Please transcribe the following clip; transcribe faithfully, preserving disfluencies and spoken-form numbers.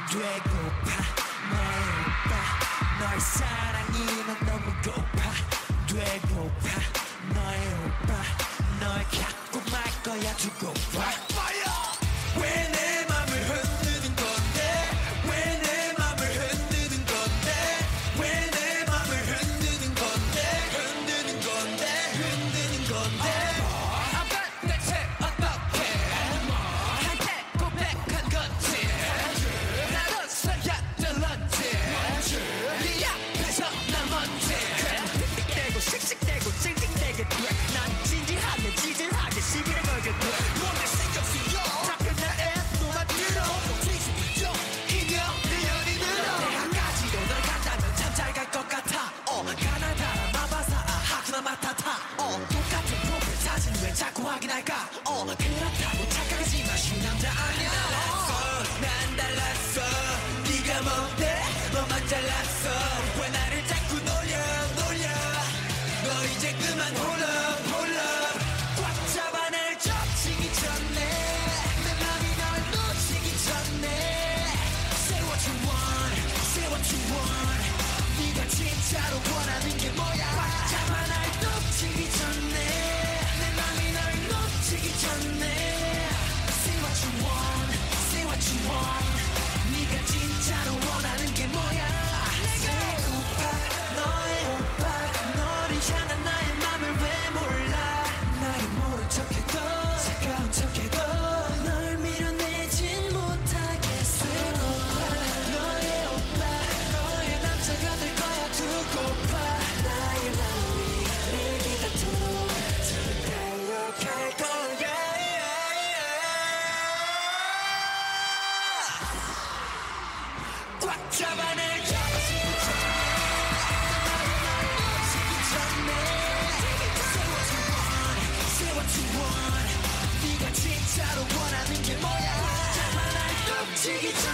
되고파 너의 오빠 너의 사랑이 난 너무 고파 되고파 너의 오빠 널 갖고 말 거야 두고 봐 왜 내 맘을 흔드는 건데 왜 내 맘을 흔드는 건데 왜 내 맘을 흔드는 건데 흔드는 건데 흔드는 건데 아빠 대체 어떻게 한테 고백한 건지 나로서야 들런지 네 앞에서 난 뭔지 틱틱대고 씩씩대고 찡찡대게 돼난 진지하게 지질하게 시비를 걸게 돼 뭔데 신경 쓰여 잡힌 나의 눈만 들어 뒤집어져 이겨 내 열이 들어 내가까지도 널 간다면 참 잘 갈 것 같아 어 가나다라 마바사 하쿠나 마타타 어 똑같은 프로필 사진 왜 자꾸 확인할까 어 그렇다고 착각하지마 쉬운 남자 아니야 난 달랐어 네가 뭔데 너만 잘났어 왜 나를 자꾸 놀려 놀려 너 이제 그만 홀러 홀러 꽉 잡아 날 접치기 전에 내 맘이 널 놓치기 전에 Say what you want Say what you want 네가 진짜로 원하는 게 뭐야 꽉 잡아 날 놓치기 전에 내 맘이 널 놓치기 전에 Say what you want Say what you want 네가 진짜로 원하는 게 뭐야 내 오빠 너의 오빠 너를 향한 나의 맘을 왜 몰라 나를 모른 척해도 차가운 척해도 널 밀어내진 못하겠어 너의 오빠 너의 남자가 될 거야 두고봐 나의 마음이 내게 닿도록 달려갈 거야 꽉 잡아 날 잡아주기 전에 날 놓치기 전에 Say what you want Say what you want 네가 진짜로 원하는 게 뭐야 꽉 잡아 날 놓치기 전에